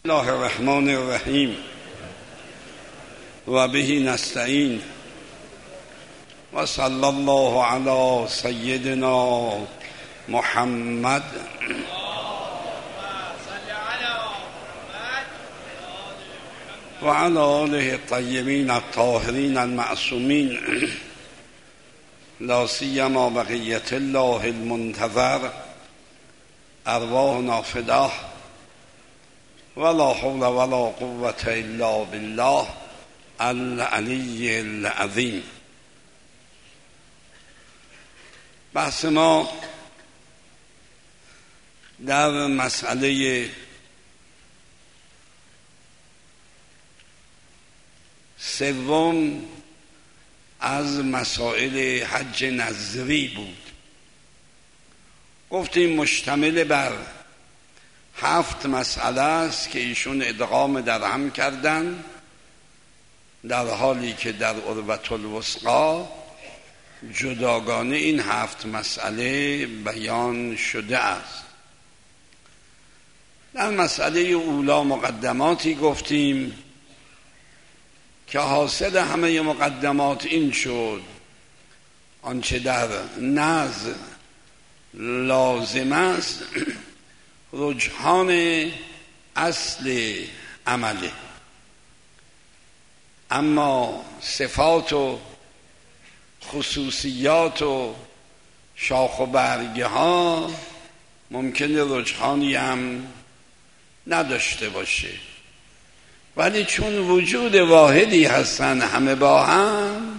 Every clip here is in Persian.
الله الرحمن الرحیم و به نستعین و صلی الله علی سیدنا محمد و علی آله الطیبین الطاهرین المعصومین لا سیما بقیة الله المنتظر ارواحنا فداه ولا حول ولا قوة الا بالله العلی العظیم. بحث ما در مسئله سوم از مسائل حج نظری بود. گفتیم مشتمل بر 7 مسئله است که ایشون ادغام در هم کردن، در حالی که در عروة الوثقی جداگانه این 7 مسئله بیان شده است. در مسئله اولا مقدماتی گفتیم که حاصل همه مقدمات این شد آنچه در نظر لازم است رجحان اصل عمله، اما صفات و خصوصیات و شاخ و برگه ها ممکنه رجحانی هم نداشته باشه، ولی چون وجود واحدی هستن همه با هم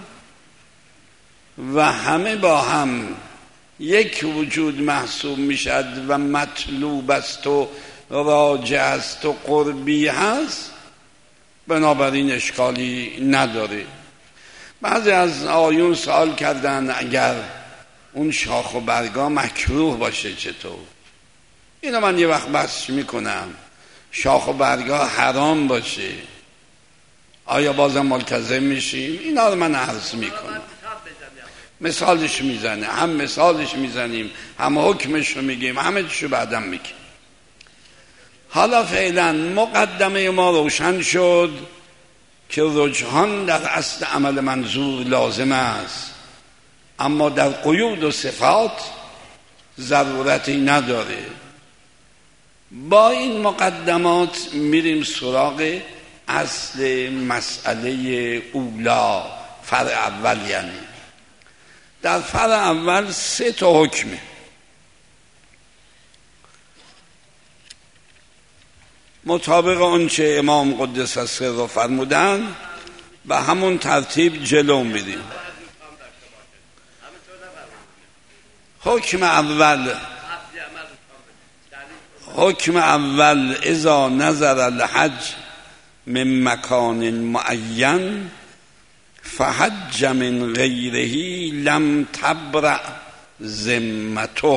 و همه با هم یک وجود محسوب میشد و مطلوب است و راجع است و قربی هست، بنابراین اشکالی نداره. بعضی از آیون سوال کردن اگر اون شاخ و برگا مکروه باشه چطور؟ اینو من یه وقت بحث میکنم. شاخ و برگا حرام باشه آیا بازم ملتزم میشیم؟ اینا رو من عرض میکنم. مثالش میزنه، هم مثالش میزنیم هم حکمش رو میگیم، همه چیشو بعدم میگیم. حالا فعلا مقدمه ما روشن شد که رجحان در اصل عمل منظور لازم است، اما در قیود و صفات ضرورتی نداره. با این مقدمات میریم سراغ اصل مسئله اولا، فرع اول. یعنی در فرع اول 3 تا حکمه. مطابق آنچه امام قدس سره فرمودن به همون ترتیب جلو میریم. حکم اول اذا نظر الحج من مکان معین فحج من غیره لم تبرأ ذمته.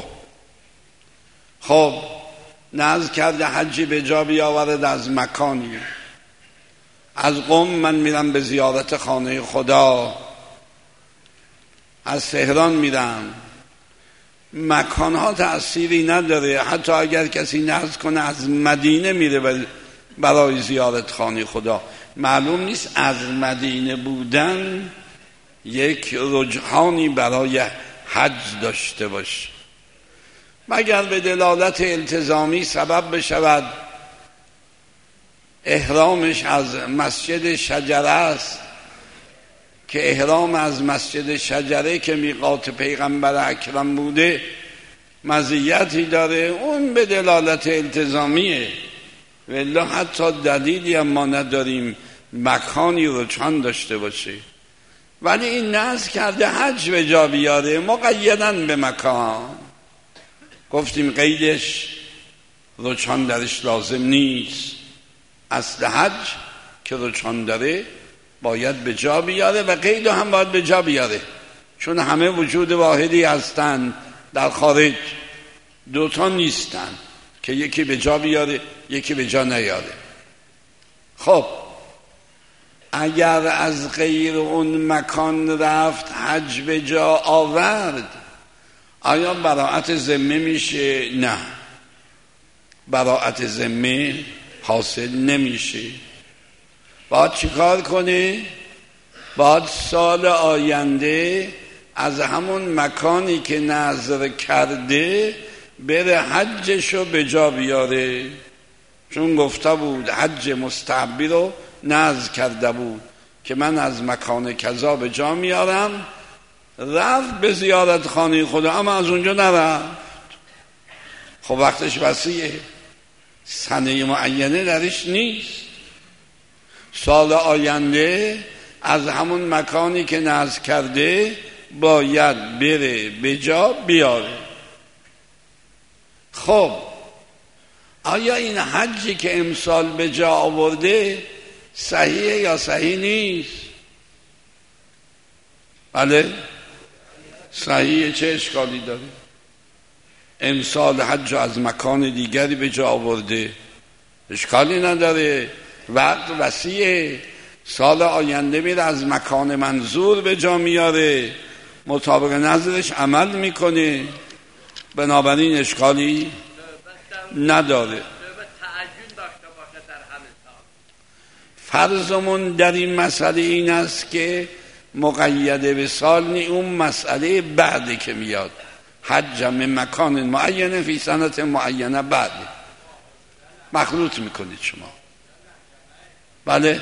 خب نظر کرده حجی به جا بیاورد از مکانی، از قم من میرم به زیارت خانه خدا، از تهران میرم، مکانها تأثیری نداره. حتی اگر کسی نظر کنه از مدینه میره برای زیارت خانه خدا، معلوم نیست از مدینه بودن یک رجحانی برای حج داشته باشه، مگر به دلالت التزامی سبب بشود احرامش از مسجد شجره است که احرام از مسجد شجره که میقات پیغمبر اکرم بوده مزیتی داره، اون به دلالت التزامیه، والله حتی دلیلی هم ما نداریم مکانی رجحان داشته باشه. ولی این نظر کرده حج به جا بیاره مقیداً به مکان. گفتیم قیدش رجحان درش لازم نیست. اصل حج که رجحان داره باید به جا بیاره و قید هم باید به جا بیاره، چون همه وجود واحدی هستن در خارج. 2 تا نیستن که یکی به جا بیاره یکی به جا نیاره. خب اگر از غیر اون مکان رفت حج به جا آورد، آیا براءت ذمه میشه؟ نه، براءت ذمه حاصل نمیشه. باید چیکار کنه؟ باید سال آینده از همون مکانی که نذر کرده بره حجشو به جا بیاره، چون گفته بود حج مستحبی رو نذر کرده بود که من از مکان کذا به جا میارم. رفت به زیارت خانه خدا اما از اونجا نرفت. خب وقتش وسیعه، سنه معینه درش نیست. سال آینده از همون مکانی که نذر کرده باید بره به جا بیاره. خب آیا این حجی که امسال به جا آورده صحیحه یا صحیح نیست؟ بله صحیحه. چه اشکالی داره؟ امسال حج از مکان دیگری به جا آورده، اشکالی نداره، وقت وسیعه. سال آینده میره از مکان منظور به جا میاره، مطابق نظرش عمل میکنه، بنابراین اشکالی نداره. فرضمون در این مسئله این است که مقیده به سال نی، اون مسئله بعدی که میاد حج من مکان معین فی سنت معینه بعد مخلوط میکنید شما. بله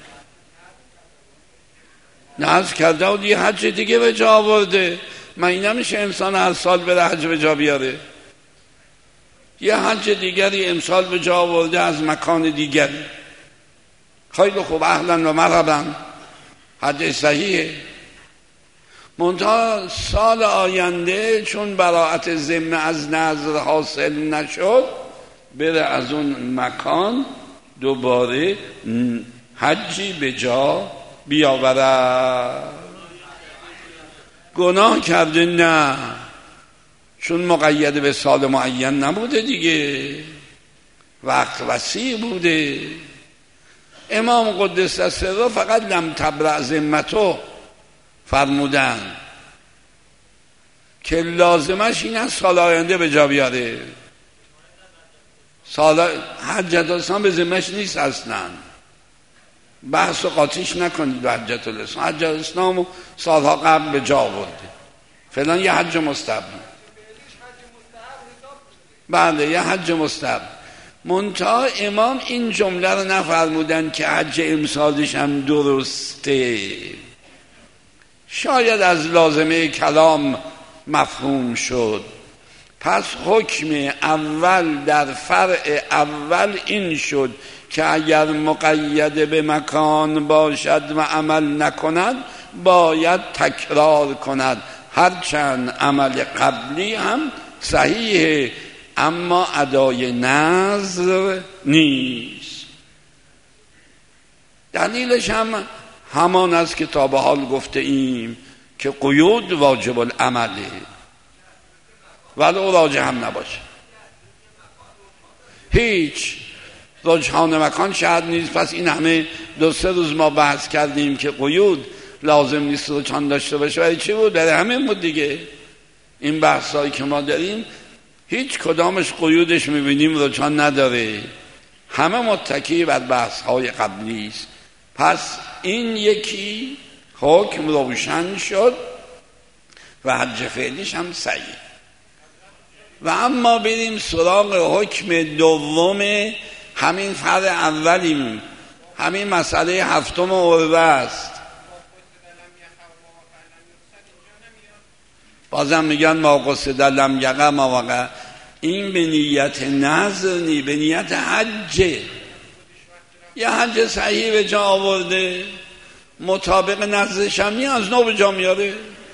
نذر کرده و یه حج دیگه به جا آورده. من این نمیشه انسان هر سال بره حج به جا بیاره. یه حج دیگری امسال به جا آورده از مکان دیگری، خیلی خوب، اهلا و مرحبا، حج صحیحه. منتها سال آینده چون براءت ذمه از نذر حاصل نشد بره از اون مکان دوباره حجی به جا بیاوره. گناه کرده؟ نه، چون مقید به سال معین نبوده دیگه، وقت وسیع بوده. امام قدس سره فقط لم تبرأ ذمته فرمودن که لازمش این است سال آینده به جا بیاره. سال حجت الاسلام به ذمهش نیست اصلا، بحث و قاطیش نکنید به حجت الاسلام. حجت الاسلام سالها قبل به جا آورده، فعلا یه حج مستحب. بله یه حج مستحب. منتها امام این جمله رو نفرمودن که حج امسالش هم درسته، شاید از لازمه کلام مفهوم شد. پس حکم اول در فرع اول این شد که اگر مقید به مکان باشد و عمل نکند باید تکرار کند، هرچند عمل قبلی هم صحیحه اما ادای نذر نیست. دلیلش هم همان است که تا به حال گفته ایم که قیود واجب العمله ولو راجع هم نباشه. هیچ رجحان مکان شرط نیست. پس این همه 2-3 روز ما بحث کردیم که قیود لازم نیست رجحان داشته باشه، ولی چی بود؟ در همه بود دیگه. این بحثایی که ما داریم هیچ کدامش قیودش میبینیم رجحان نداره، همه متکی بر بحث‌های قبلی است. پس این یکی حکم روشن شد و حج فعلیش هم صحیح. و اما بریم سراغ حکم دوم، همین فرع اولیم، همین مسئله 7 عربه است. بازم میگن ما قصد لم یقع ما وقع. این به نیت نذر نی، به نیت حجه. یه حج صحیح به جا آورده، مطابق نذرش هم از نو به جا میاره.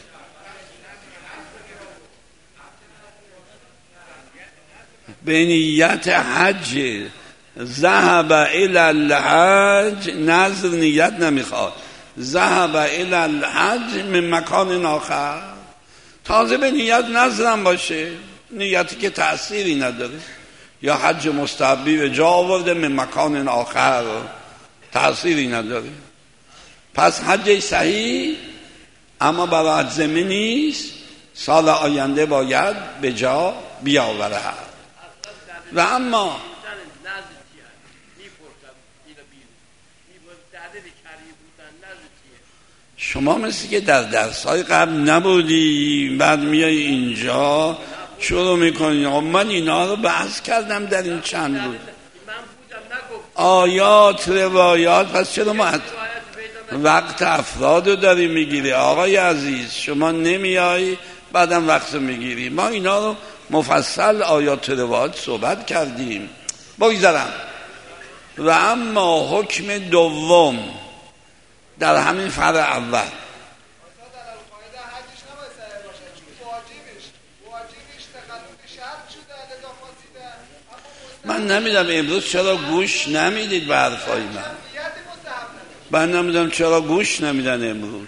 به نیت حج ذهب الی الحج، نذر نیت نمیخواد، ذهب الی الحج من مکان آخر. تازه به نیت نذرم باشه، نیتی که تأثیری نداره. یا حج مستحبی به جا آورده من مکان آخر، تأثیری نداره. پس حج صحیح اما برای ذمه نیست، سال آینده باید به جا بیاورد. و اما شما مثل که در درس‌های قبل نبودی، بعد میای اینجا شروع میکنی من اینا رو بحث کردم در این چند روز آیات روایات. پس چرا ما وقت افراد رو داری میگیری؟ آقای عزیز شما نمیای بعدم وقت رو میگیری. ما اینا رو مفصل آیات روایات صحبت کردیم. بگذارم. و اما حکم دوم در همین فرع اول من نمیدم امروز چرا گوش نمیدید به حرفای من نمیدم چرا گوش نمیدن امروز.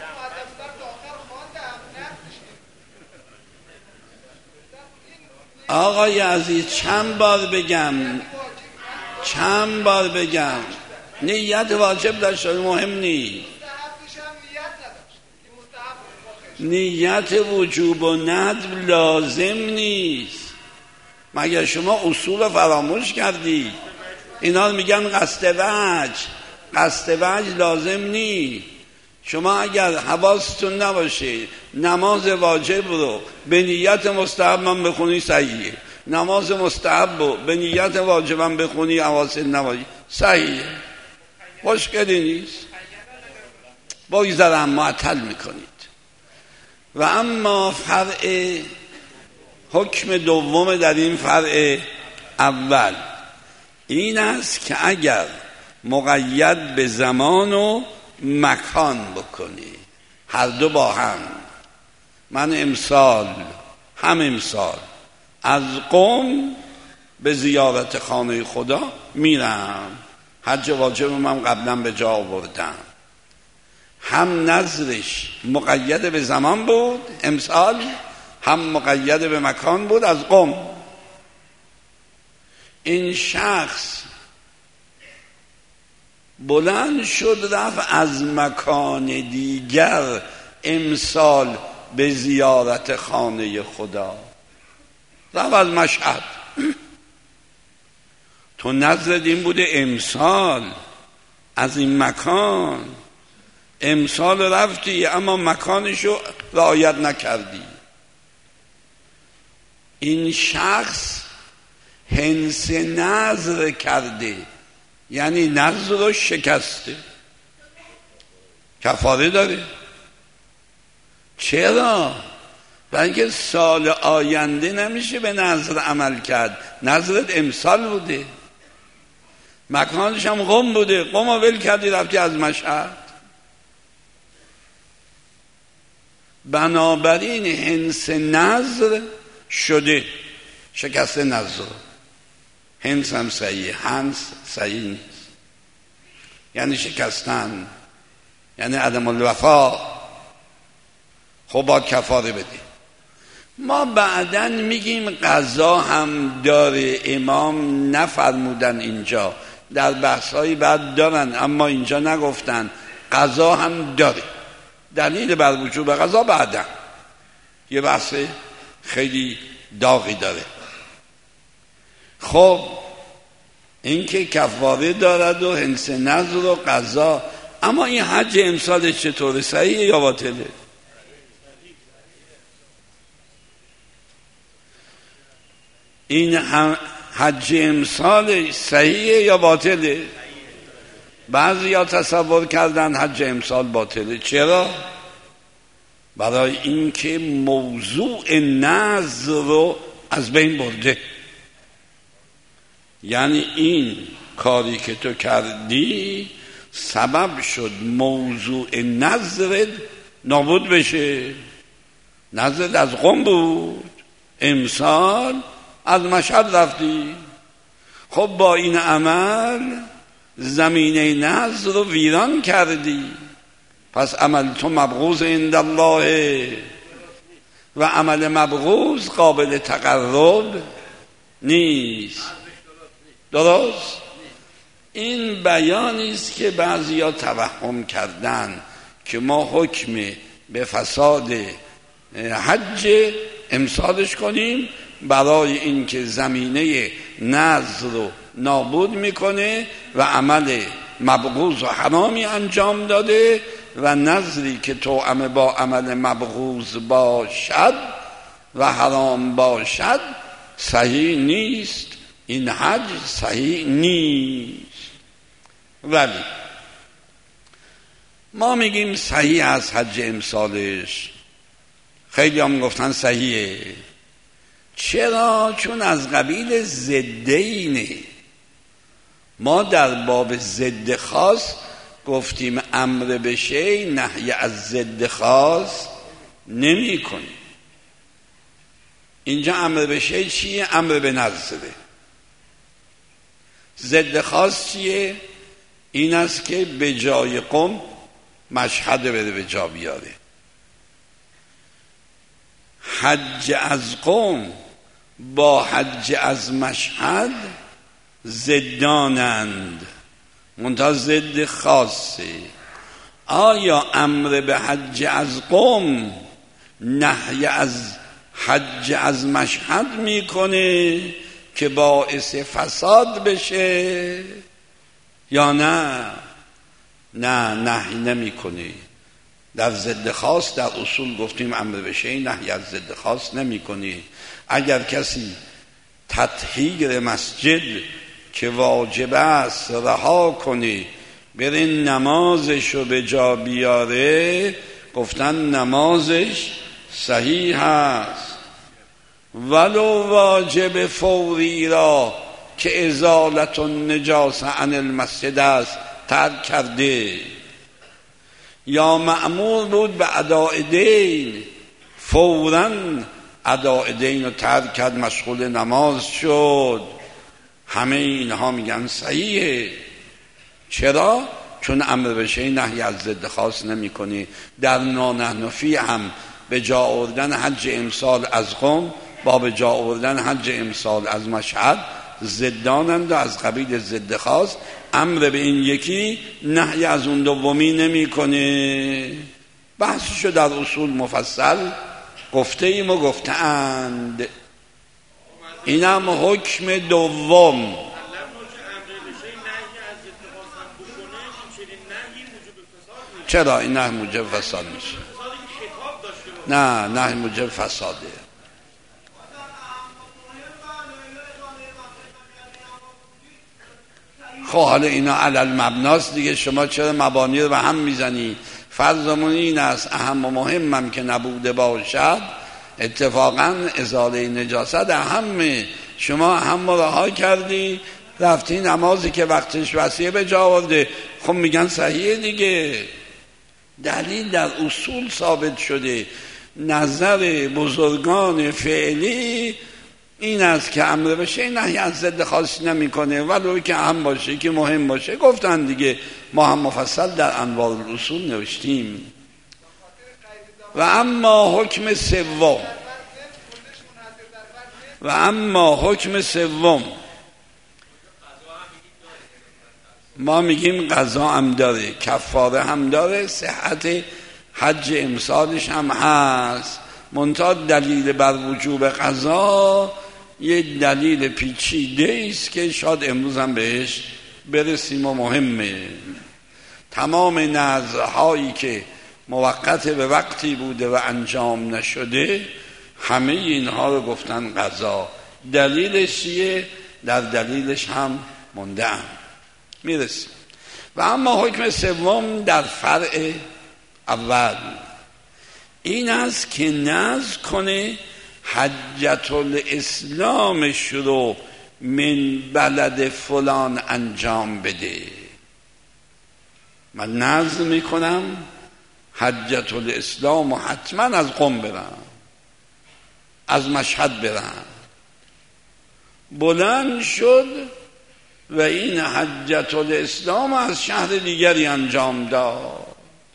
آقای عزیز چند بار بگم نیت واجب داشته مهم نیست. نیت وجوب و ندب لازم نیست. مگر شما اصول فراموش کردی؟ اینا میگن قصد وجه لازم نیست. شما اگر حواستون نباشه نماز واجب رو به نیت مستحب من بخونی صحیحه، نماز مستحب رو به نیت واجبم بخونی حواست نباشه صحیحه، مشکلی نیست. بگذارم معطل میکنید. و اما فرع حکم دوم در این فرع اول این است که اگر مقید به زمان و مکان بکنی، هر دو با هم، من امسال از قم به زیارت خانه خدا میرم، حج واجب من قبلا به جا آوردم، هم نظرش مقید به زمان بود امسال، هم مقید به مکان بود از قم. این شخص بلند شد رفت از مکان دیگر امسال به زیارت خانه خدا، رفت از مشهد. تو نظرت این بوده امسال از این مکان، امسال رفتی اما مکانشو رعایت نکردی. این شخص حنث نظر کرده، یعنی نظر رو شکسته، کفاره داره. چرا؟ برای اینکه سال آینده نمیشه به نظر عمل کرد، نظرت امسال بوده، مکانش هم قم بوده، قم رو ول کردی رفتی از مشهد. بنابراین حنث نظر شده، شکسته نظر. حنث هم صحیح، حنث صحیح نیست، یعنی شکستن، یعنی عدم الوفا. خب با کفاره بده. ما بعداً میگیم قضا هم داره، امام نفرمودن اینجا، در بحث‌های بعد دارن اما اینجا نگفتن. قضا هم داره، دلیل بر وجوب قضا بعداً یه بحث خیلی داغی داره. خب این که کفاره دارد و حنث نظر و قضا. اما این حج امسالش چطوره؟ صحیحه یا باطله؟ این حج امسالش صحیحه یا باطله؟ بعضی ها تصور کردن حج امسال باطله. چرا؟ برای اینکه موضوع نظر رو از بین برده. یعنی این کاری که تو کردی سبب شد موضوع نظرت نابود بشه. نظرت از قم بود، امسال از مشهد رفتی. خب با این عمل زمینه نظر رو ویران کردی. پس عمل تو مبغوض عند الله و عمل مبغوض قابل تقرب نیست. درست؟ این بیانی است که بعضیا توهم کردن که ما حکم به فساد حج امسالش کنیم برای اینکه زمینه نظر رو نابود میکنه، و عمل مبغوض و حرامی انجام داده و نظری که توأم با عمل مبغوض باشد و حرام باشد صحیح نیست. این حج صحیح نیست. ولی ما میگیم صحیح از حج امسالش. خیلی هم گفتن صحیحه. چرا؟ چون از قبیل ضدینه. ما در باب ضد خاص گفتیم امر به شیء نهی از ضد خاص نمی کنیم. اینجا امر به شیء چیه؟ امر به نظره. ضد خاص چیه؟ این است که به جای قم مشهد بره به جا بیاره. حج از قم با حج از مشهد ضدانند، منتها ضد خاصه. آیا امر به حج از قم نهی از حج از مشهد میکنه که باعث فساد بشه یا نه؟ نه، نهی نمیکنه. در ضد خاص در اصول گفتیم امر به شیء نهی از ضد خاص نمیکنه. اگر کسی تطهیر مسجد که واجب است رها کنه بره نمازشو به جا بیاره، گفتن نمازش صحیح است. ولو واجب فوری را که ازالت النجاسه عن المسجد است ترک کرده، یا مأمور بود به اداء دین، فوراً اداء دین رو ترک کرد، مشغول نماز شد، همه اینها میگن صحیحه. چرا؟ چون امر به شیء نهی از ضد خاص نمی کنی. در نانحنفی هم به جا آوردن حج امسال از قم با به جا آوردن حج امسال از مشهد ضدانند و از قبیل ضد خاص. امر به این یکی نهی از اون دومی نمی کنه. بحثشو در اصول مفصل گفته ایم و گفتند. اینم حکم دوم. چرا این نهی موجب فساد میشه؟ نه، نهی موجب فساده. خب حالا اینا علل مبناست دیگه. شما چرا مبانی رو به هم میزنی؟ فرضمون این است اهم و مهمم که نبوده باشد، اتفاقا ازاله نجاست اهمه. شما اهم رها کردی رفتی نمازی که وقتش وسیع به جا آورده، خب میگن صحیحه دیگه. دلیل در اصول ثابت شده. نظر بزرگان فعلی این است که امر به شیء نهی از ضد خاصی نمیکنه، ولو که اهم باشه که مهم باشه. گفتن دیگه، ما هم مفصل در انواع الاصول نوشتیم. و اما حکم سوم ما میگیم قضا هم داره، کفاره هم داره، صحت حج امسالش هم هست. منتها دلیل بر وجوب قضا یه دلیل پیچیده است که شاید امروز هم بهش برسیم و مهمه. تمام نذرهایی که موقت به وقتی بوده و انجام نشده، همه اینها رو گفتن قضا. دلیلش چیه؟ در دلیلش هم مونده ام، میرسیم. و اما حکم سوم در فرع اول این است که نذر کنه حجت الاسلامش رو من بلد فلان انجام بده. من نذر میکنم حجت الاسلام و حتما از قم برم، از مشهد برم. بلند شد و این حجت الاسلام از شهر دیگری انجام داد.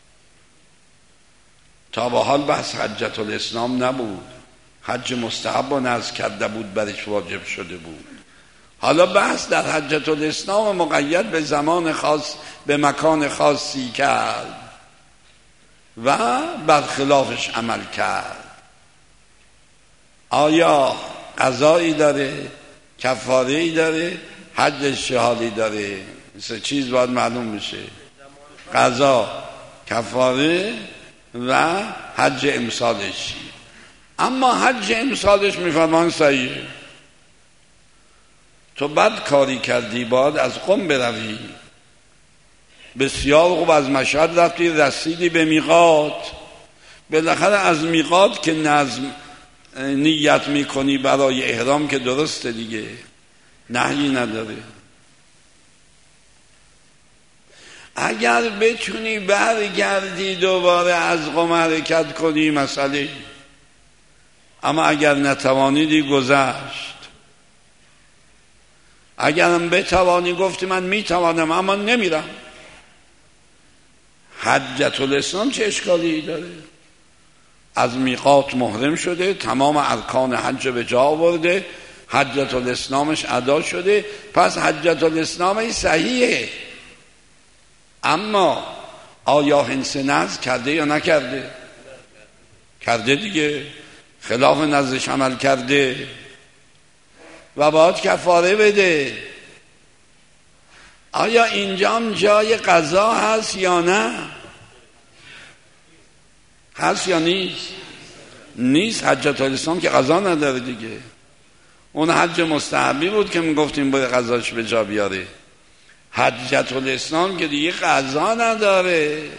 تا به حال بحث حجت الاسلام نبود، حج مستحب و نذر کرده بود، برش واجب شده بود. حالا بحث در حجت الاسلام مقید به زمان خاص، به مکان خاصی کرد و برخلافش عمل کرد. آیا قضایی داره؟ کفاره‌ای داره؟ حج شهادی داره؟ سه چیز باید معلوم بشه: قضا، کفاره و حج امسالش. اما حج امسالش میفرمان صحیحه. تو بد کاری کردی، باید از قم بروی. بسیار خوب، از مشهد رفتی رسیدی به میقات. بالاخره از میقات که نظم نیت میکنی برای احرام که درسته دیگه، نهی نداره. اگر بتونی برگردی دوباره از قم حرکت کنی مسئله، اما اگر نتوانیدی گذشت. اگرم بتوانی گفتی من میتوانم اما نمیرم، حجة الاسلام چه اشکالی داره؟ از میقات محرم شده، تمام ارکان حج به جا آورده، حجة الاسلامش ادا شده، پس حجة الاسلامش صحیحه. اما آیا حنس نذر کرده یا نکرده؟ کرده دیگه، خلاف نذرش عمل کرده و باید کفاره بده. آیا اینجا جای قضا هست یا نه؟ هست یا نیست؟ نیست. حجة الاسلام که قضا نداره دیگه. اون حج مستحبی بود که میگفتیم باید قضاش به جا بیاره. حجة الاسلام که دیگه قضا نداره.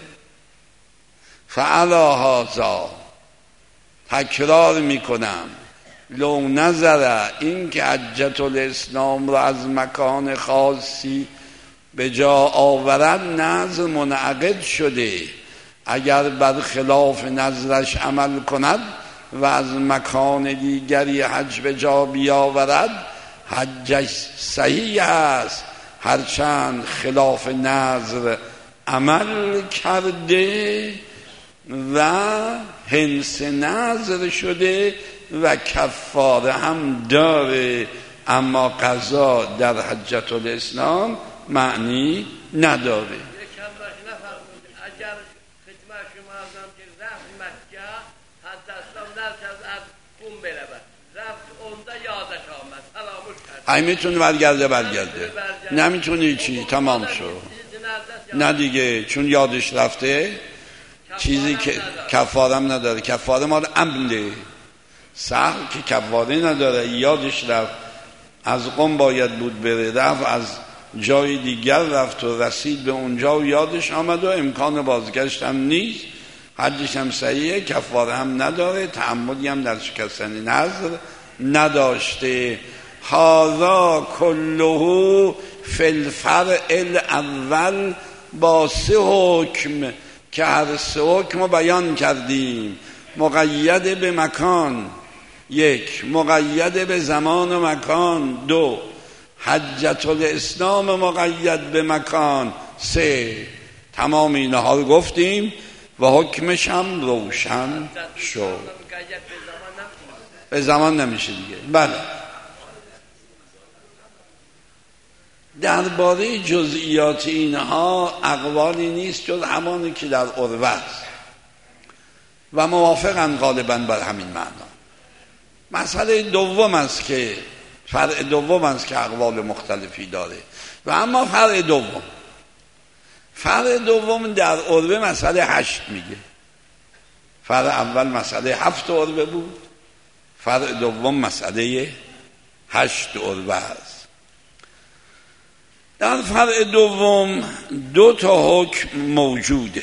فعلا هذا، تکرار میکنم، لو نظر این که حجة الاسلام رو از مکان خاصی به جا آورد نظر منعقد شده. اگر بر خلاف نظرش عمل کند و از مکان دیگری حج به جا بیاورد، حجش صحیح است، هرچند خلاف نظر عمل کرده و حنس نظر شده و کفاره هم داره، اما قضا در حجة الاسلام معنی نداره. ای میتونه برگرده نمیتونی چی؟ تمام شد. نه دیگه، چون یادش رفته چیزی که کفارم نداره. کفاره مال عمله، سهو که کفاره نداره. یادش رفت از قم باید بود بره، رفت از جای دیگر رفت و رسید به اونجا و یادش آمد و امکان بازگشت هم نیست، حجش هم صحیحه، کفاره هم نداره، تعمدی هم در شکستن نظر نداشته. هذا كله فی الفرع الاول، با 3 حکم که هر 3 حکم رو بیان کردیم. مقید به مکان 1، مقید به زمان و مکان 2، حجة الاسلام مقید به مکان 3. تمام اینها رو گفتیم و حکمش هم روشن شد. به زمان نمیشه دیگه. بله، درباره جزئیات اینها اقوالی نیست جز همانی که در عروه است و موافقن غالبا بر همین معنا. مسئله دوم است که فرع دوم است که اقوال مختلفی داره. و اما فرع دوم در عروه مسئله 8 میگه. فرع اول مسئله 7 عروه بود، فرع دوم مسئله 8 عروه است. در فرع دوم 2 تا حکم موجوده.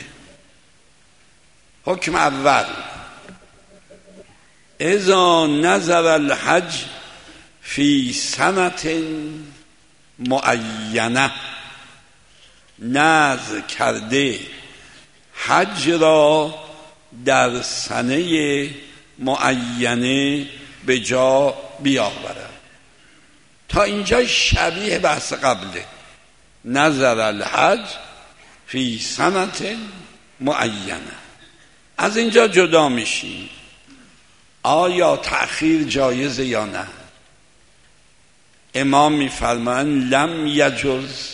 حکم اول: اذا نظر الحج فی سنة معینه، نظر کرده حج را در سنه معینه به جا بیاورد. تا اینجا شبیه بحث قبله. نظر الحج فی سنة معینه. از اینجا جدا میشیم. آیا تأخیر جایزه یا نه؟ امام میفرمایند لم یجوز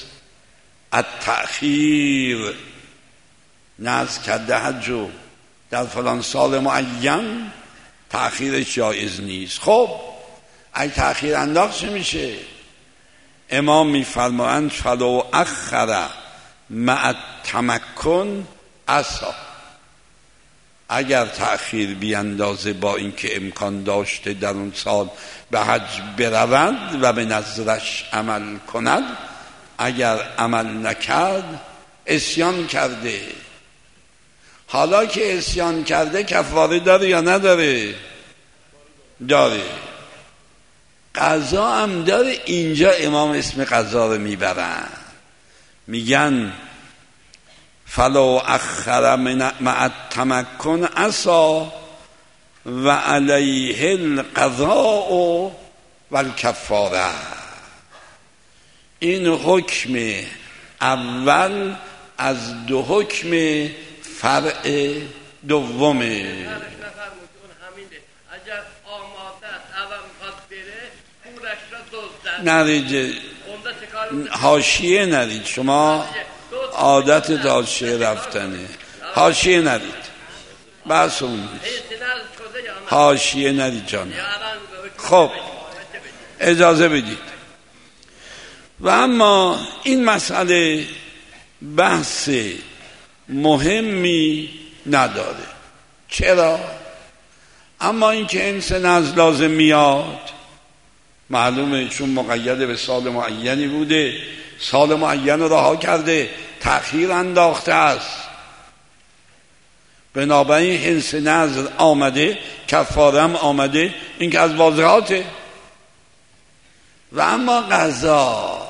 التأخیر. نذر کرده حجو در فلان سال معین، تأخیرش جایز نیست. خب اگه تأخیر انداخت چه میشه؟ امام میفرمایند فلو اخر مع التمکن عصا، اگر تأخیر بیندازه با اینکه امکان داشته در اون سال به حج برود و به نظرش عمل کند، اگر عمل نکرد عصیان کرده. حالا که عصیان کرده کفاره داره یا نداره؟ داره. قضا هم داره. اینجا امام اسم قضا رو میبرن، میگن فلو اخر مع التمکن عصا و علیه القضاء و الکفاره. این حکم اول از دو حکم فرع دومه. نرید حاشیه نرید، شما عادت حاشیه رفتنه، حاشیه نرید، بس اون نیست، حاشیه نرید جانم. خب اجازه بدید. و اما این مسئله بحث مهمی نداره. چرا؟ اما اینکه انس نزد لازم میاد معلومه، چون مقید به سال معینی بوده، سال معین رو رها کرده، تأخیر انداخته است، بنابراین انس نزد آمده، کفارم آمده، این که از واضحاته. و اما قضا،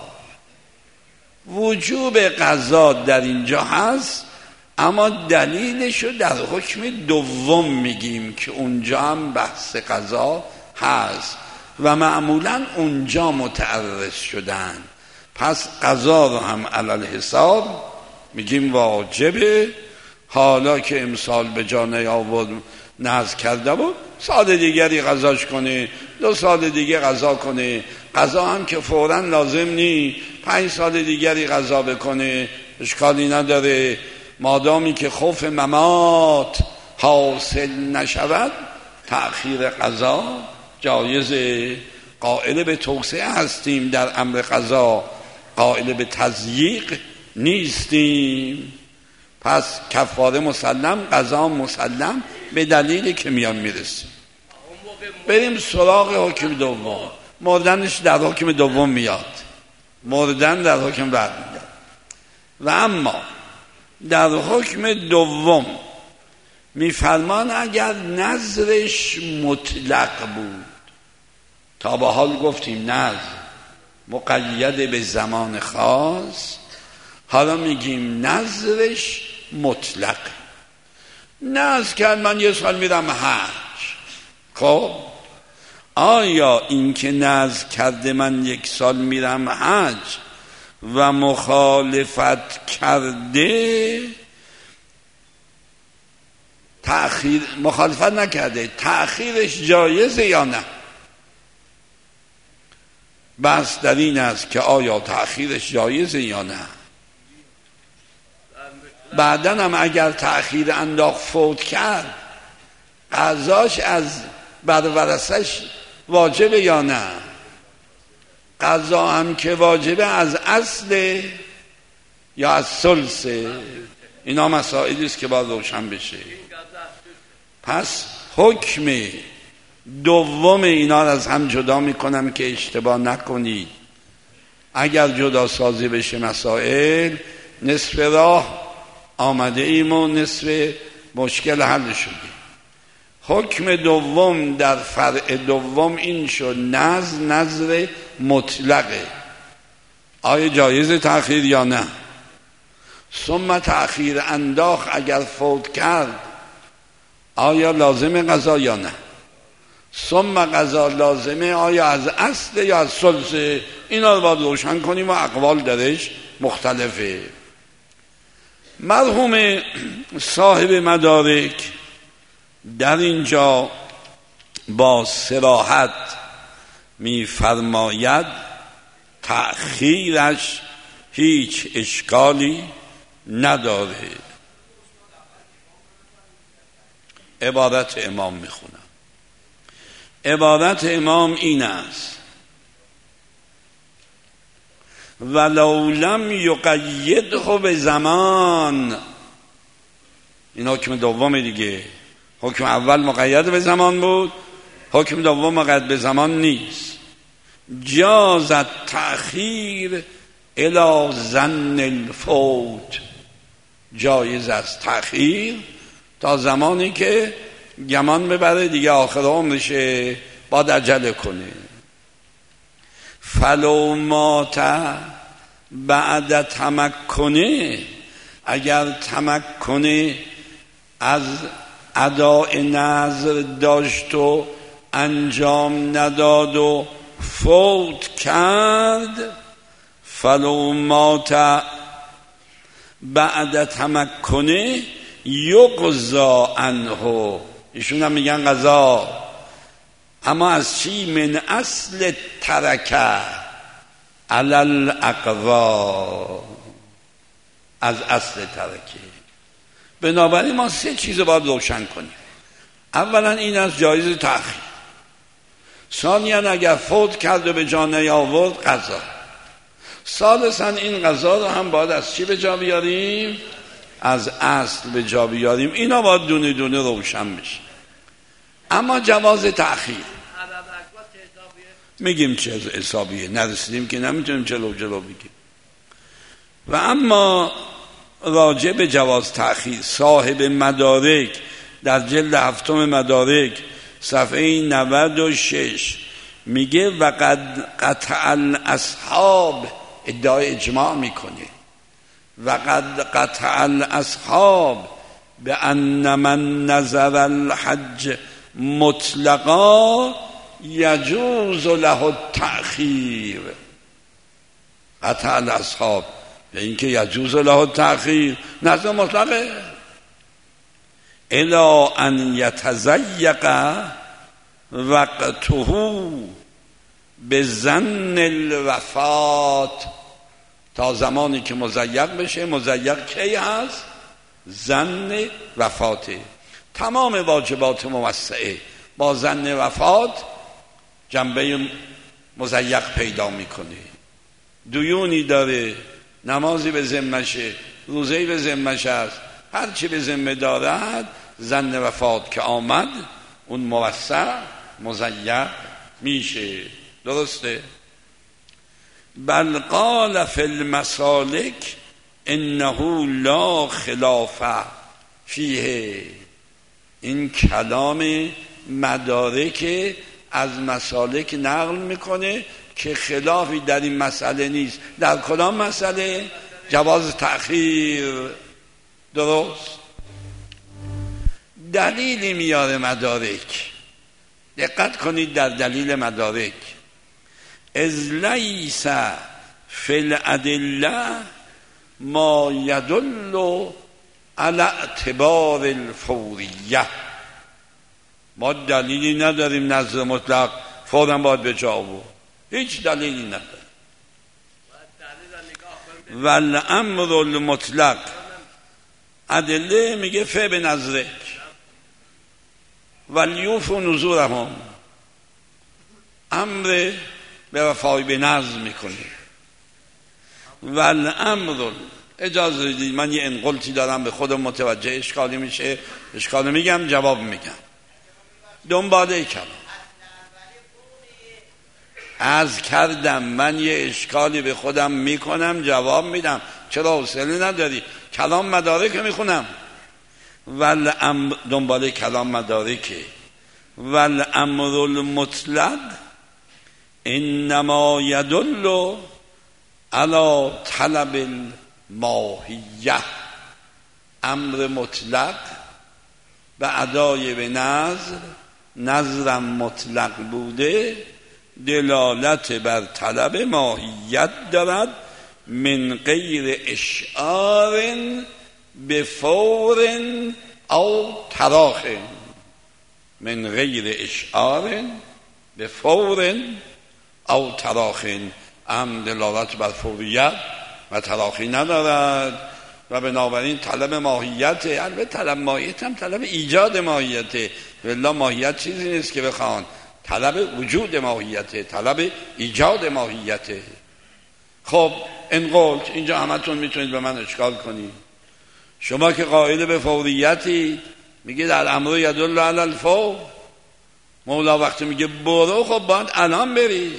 وجوب قضا در اینجا هست، اما دلیلشو در حکم دوم میگیم که اونجا هم بحث قضا هست و معمولا اونجا متعرض شدن. پس قضا رو هم علل حساب میگیم واجبه. حالا که امسال به جا نیاورد نذر کرده بود، سال دیگری قضاش کنه، 2 سال دیگه قضا کنه. قضا هم که فوراً لازم نی، 5 سال دیگری قضا بکنه، اشکالی نداره، مادامی که خوف ممات حاصل نشود تأخیر قضا جایزه. قائل به توسعه هستیم در امر قضا، قائل به تضییق نیستیم. پس کفاره مسلم، قضا مسلم، به دلیلی که میان میرسیم. بریم سراغ حکم دوم. مردنش در حکم دوم میاد، مردن در حکم بعد میاد. و اما در حکم دوم میفرمان اگر نذرش مطلق بود، تا به حال گفتیم نذر مقید به زمان خاص، حالا میگیم نذرش مطلق. نذر کرد من 1 سال میرم حج، خب آیا این که نذر کرده من 1 سال میرم حج و مخالفت کرده، تأخیر مخالفت نکرده، تأخیرش جایزه یا نه؟ بس در این است که آیا تأخیرش جایزه یا نه. بعدن هم اگر تأخیر انداخت فوت کرد، قضاش از بر ورثش واجبه یا نه؟ قضا هم که واجبه از اصل یا از ثلثه؟ اینا مسائلی است که باید روشن بشه. پس حکم دوم اینا رو از هم جدا میکنم که اشتباه نکنید. اگر جدا سازی بشه مسائل، نصف راه آمده ایم و نصف مشکل حل شدیم. حکم دوم در فرع دوم این شد نذر مطلقه، آیا جایز تأخیر یا نه؟ ثم تأخیر انداخت اگر فوت کرد، آیا لازم قضا یا نه؟ ثم قضا لازمه، آیا از اصل یا از ثلثه؟ اینا رو باید روشن کنیم و اقوال درش مختلفه. مرحوم صاحب مدارک در اینجا با صراحت می فرماید تأخیرش هیچ اشکالی نداره. عبارت امام می خونم. عبارت امام این است: ولو لم یقیده به زمان. این حکم دوم دیگه. حکم اول مقید به زمان بود، حکم دوم مقید به زمان نیست. جاز التأخیر الی ظن الفوت، جایز است تأخیر تا زمانی که گمان ببره دیگه آخر عمرشه، باید عجله کنه. فلو مات بعد تمکنه، اگر تمکنه از اداء نذر داشت و انجام نداد و فوت کرد، فلو مات بعد تمکنه یقضا عنه، ایشون هم میگن قضا، اما از چی؟ من اصل ترکه علی الاقوا، از اصل ترکه. بنابراین ما سه چیز باید روشن کنیم. اولا این از جایز تأخیر، ثانیا اگر فوت کرد و به جا نیاورد قضا، ثالثا این قضا رو هم باید از چی به جا بیاریم؟ از اصل به جا بیاریم. اینا باید دونه دونه روشن بشه. اما جواز تأخیر میگیم چه حسابیه، نرسیدیم که نمیتونیم جلو بگیم. و اما راجع به جواز تأخیر صاحب مدارک در جلد 7 مدارک صفحه 96 میگه وقد قطع الاصحاب، ادعای اجماع میکنه، وقد قطع الاصحاب بأن من نظر الحج مطلقا یجوز له التأخیر. قطع الاصحاب به اینکه یجوز له التأخیر، نظر مطلقه، الا ان یتضیق وقته بظن الوفات، تا زمانی که مضیق بشه. مضیق کی هست؟ ظن وفاته. تمام واجبات موسعه با ظن وفات جنبه مضیق پیدا میکنه. دیونی داره، نمازی به ذمشه، روزه‌ای به ذمش است، هر چی به ذمه دارد، ظن وفات که آمد اون موسع مضیق میشه. درسته؟ بل قال فی المسالک انه لا خلاف فیه، این کلام مدارک از مسالک نقل میکنه که خلافی در این مسئله نیست. در کدام مسئله؟ جواز تأخیر. درست؟ دلیلی میاره مدارک، دقت کنید در دلیل مدارک. از لیس فی الادله ما یدل علی اعتبار الفوریه، ما دلیلی نداریم نظر مطلق فوراً باید به جا آورد، هیچ دلیلی نداریم. والامر المطلق، ادله میگه فی به نظرک ولیوفوا نذورهم، امر به وفای به نظر میکنه. والامر، اجازه بدید من یه انقلتی دارم به خودم متوجه اشکالی میشه، اشکالی میگم جواب میگم دنباله کلام. از کردم من یه اشکالی به خودم میکنم جواب میدم، چرا حوصله نداری؟ کلام مدارک میخونم. والامر، دنباله کلام مدارکه. والامر المطلق انما یدل علی طلب الماهیه، امر مطلق به ادای به نظر، نظرم مطلق بوده، دلالت بر طلب ماهیت دارد، من غیر اشعار بفور او تراخ، من غیر اشعار بفور او تراخ، هم دلالت بر فوریت و تراخی ندارد و بنابراین طلب ماهیته. البته طلب ماهیت هم طلب ایجاد ماهیته، والله ماهیت چیزی نیست که بخوان، طلب وجود ماهیته، طلب ایجاد ماهیته. خب این قلت اینجا همتون میتونید به من اشکال کنید. شما که قائل به فوریتی میگه در امر یدل علی الفور. مولا وقتی میگه برو خب باید الان بری.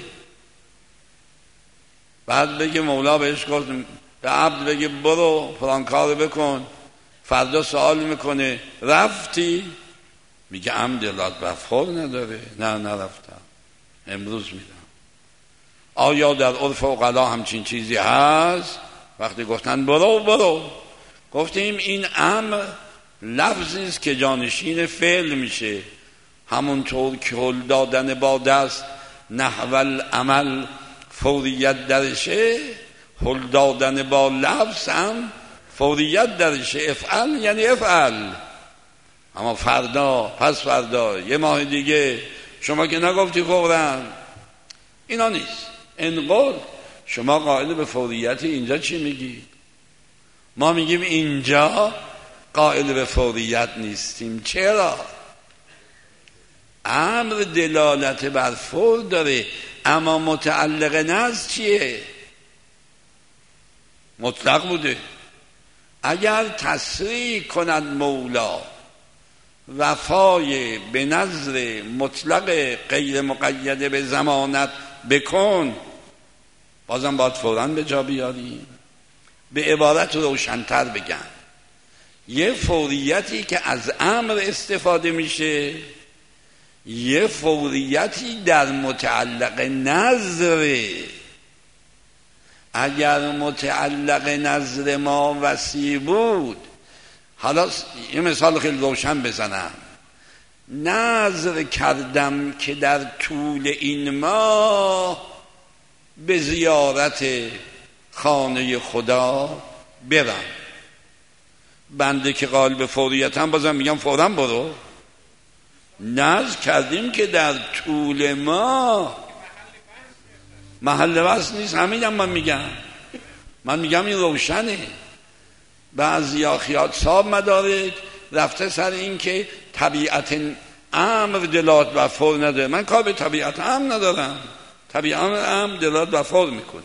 بعد بگه مولا بهش گفت به عبد بگه برو فلان کارو بکن، فردا سوال میکنه رفتی؟ میگه عمد دلات وفور نداره. نه نرفتم، امروز میرم. آیا در عرف عقلا همچین چیزی هست؟ وقتی گفتن برو گفتیم این امر لفظی است که جانشین فعل میشه، همونطور که هل دادن با دست نحو العمل فوریت درشه، هل دادن با لفظ هم فوریت درشه. افعل یعنی افعل، اما فردا پس فردا یه ماه دیگه شما که نگفتی فوراً، اینا نیست. انقل شما قائل به فوریت، اینجا چی میگی؟ ما میگیم اینجا قائل به فوریت نیستیم. چرا؟ امر دلالت بر فور داره، اما متعلق نزد چیه؟ مطلق بوده. اگر تصریح کند مولا وفای به نظر مطلق غیر مقید به ضمانت بکن، بازم باید فوراً به جا بیاریم. به عبارت روشن‌تر بگم، یه فوریتی که از امر استفاده میشه، یه فوریتی در متعلق نظره. اگر متعلق نظر ما وسیع بود، حالا یه مثال خیلی روشن بزنم، نظر کردم که در طول این ماه به زیارت خانه خدا برم. بنده که قائل به فوریتم بازم میگم فوراً برو. نظر کردیم که در طول ماه، محل وصل نیست، همینم من میگم این روشنه. بعضیا خیال صاحب مدارک رفته سر این که طبیعت امر دلالت و فور نداره. من کار به طبیعت امر ندارم، طبیعت امر دلالت و فور میکنه.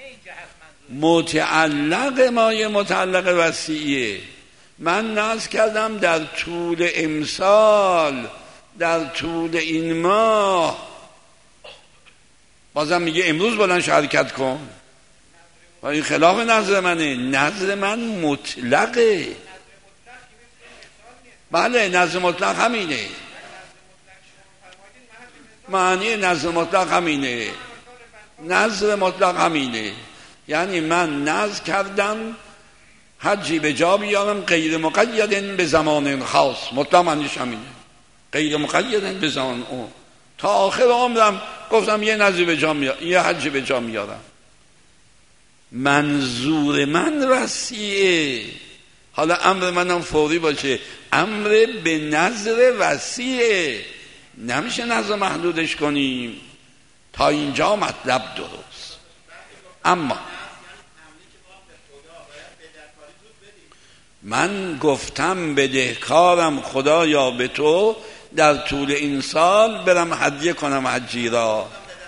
متعلق ما یه متعلق وسیعه. من نظر کردم در طول امسال، در طول این ماه، بازم میگه امروز بلند حرکت کن. و این خلاف نظر منه. نظر من مطلقه. بله نظر مطلق همینه، معنی نظر مطلق همینه. نظر مطلق همینه، یعنی من نظر کردم حجی به جا بیارم غیر مقید به زمان خاص. مطلق معنیش همینه، غیر مقید به زمان اون. تا آخر عمرم گفتم یه نظر به جا میارم، یه حجی به جا میارم. منظور من وسیعه. حالا امر منم فوری باشه، امر به نظر وسیعه، نمیشه نظر محدودش کنیم. تا اینجا مطلب درست. اما من گفتم بدهکارم خدایا به تو در طول این سال برم هدیه کنم حجی را.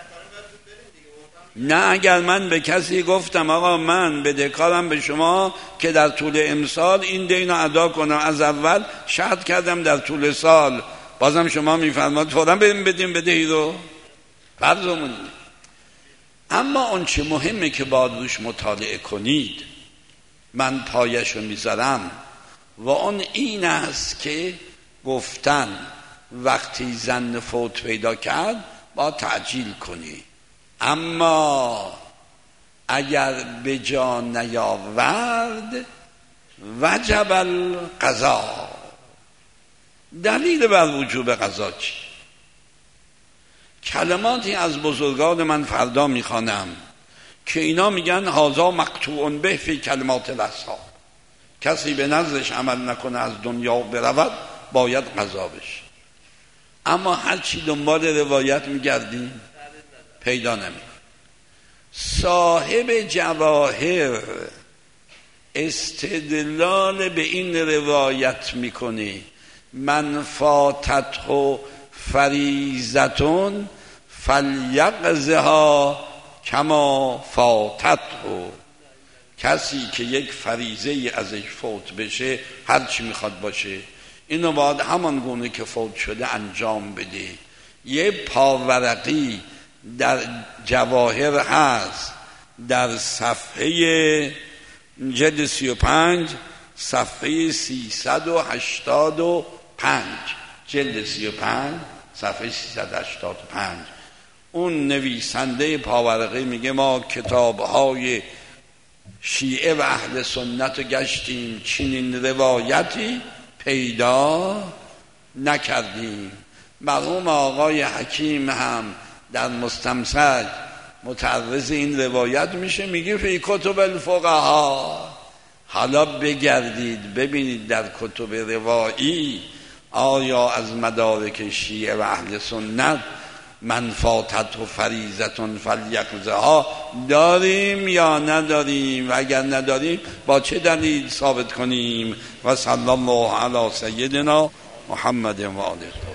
نه اگر من به کسی گفتم آقا من بدهکارم به شما که در طول امسال این دین رو ادا کنم، از اول شرط کردم در طول سال، بازم شما میفرماد فوراً بریم بدیم بدهی رو، فرضمون. اما اون چه مهمه که باید روش مطالعه کنید، من پایش رو میذارم، و اون این است که گفتن وقتی زن فوت پیدا کرد باید تعجیل کنی، اما اگر به جا نیاورد وجب القضا. دلیل بر وجوب قضا چی؟ کلماتی از بزرگان من فردا میخوانم که اینا میگن هذا مقطوع به فی کلمات الاصحاب، کسی به نظرش عمل نکنه از دنیا برود باید قضا بشه. اما هرچی دنبال روایت میگردیم پیدا نمیکنیم. صاحب جواهر استدلال به این روایت میکنه من فاتته فریضتون فلیقضها کما فاتته، کسی که یک فریضه ازش فوت بشه هر چی میخواد باشه اینو باید همان گونه که فوت شده انجام بده. یه پاورقی در جواهر هست در صفحه جلد 35 صفحه 385 جلد 35 صفحه 385 اون نویسنده پاورقی میگه ما کتابهای شیعه و اهل سنت رو گشتیم چنین روایتی پیدا نکردیم. مرحوم آقای حکیم هم در مستمسک متعرض این روایت میشه، میگه فی کتب الفقها. حالا بگردید ببینید در کتب روایی آیا از مدارک شیعه و اهل سنت من فاتت و فریضتون فلیقضها داریم یا نداریم، و اگر نداریم با چه دلیل ثابت کنیم. و صلی الله علی سیدنا محمد و آله.